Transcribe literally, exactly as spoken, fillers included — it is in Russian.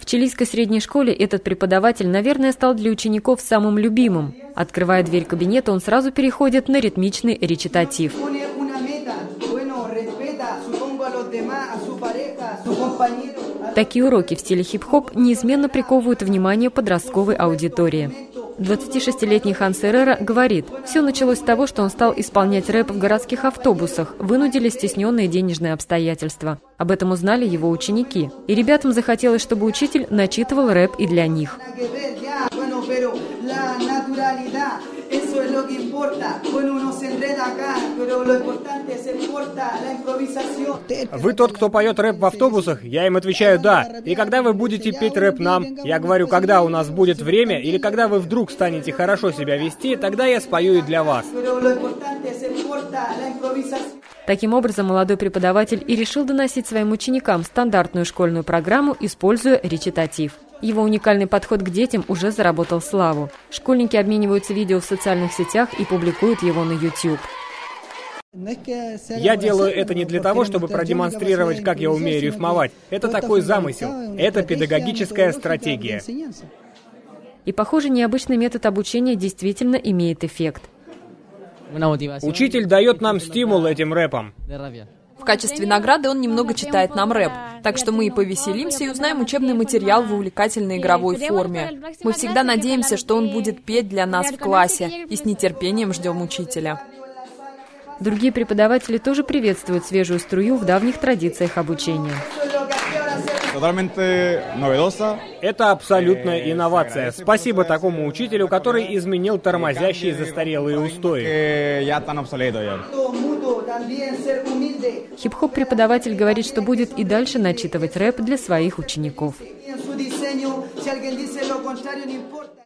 В чилийской средней школе этот преподаватель, наверное, стал для учеников самым любимым. Открывая дверь кабинета, он сразу переходит на ритмичный речитатив. Такие уроки в стиле хип-хоп неизменно приковывают внимание подростковой аудитории. двадцатишестилетний Ханс Эррера говорит, все началось с того, что он стал исполнять рэп в городских автобусах, вынудили стесненные денежные обстоятельства. Об этом узнали его ученики. И ребятам захотелось, чтобы учитель начитывал рэп и для них. Вы тот, кто поет рэп в автобусах? Я им отвечаю «да». И когда вы будете петь рэп нам? Я говорю, когда у нас будет время, или когда вы вдруг станете хорошо себя вести, тогда я спою и для вас. Таким образом, молодой преподаватель и решил доносить своим ученикам стандартную школьную программу, используя речитатив. Его уникальный подход к детям уже заработал славу. Школьники обмениваются видео в социальных сетях и публикуют его на YouTube. Я делаю это не для того, чтобы продемонстрировать, как я умею рифмовать. Это такой замысел. Это педагогическая стратегия. И, похоже, необычный метод обучения действительно имеет эффект. Учитель дает нам стимул этим рэпом. В качестве награды он немного читает нам рэп, так что мы и повеселимся и узнаем учебный материал в увлекательной игровой форме. Мы всегда надеемся, что он будет петь для нас в классе, и с нетерпением ждем учителя. Другие преподаватели тоже приветствуют свежую струю в давних традициях обучения. Это абсолютная инновация. Спасибо такому учителю, который изменил тормозящие застарелые устои. Хип-хоп-преподаватель говорит, что будет и дальше начитывать рэп для своих учеников.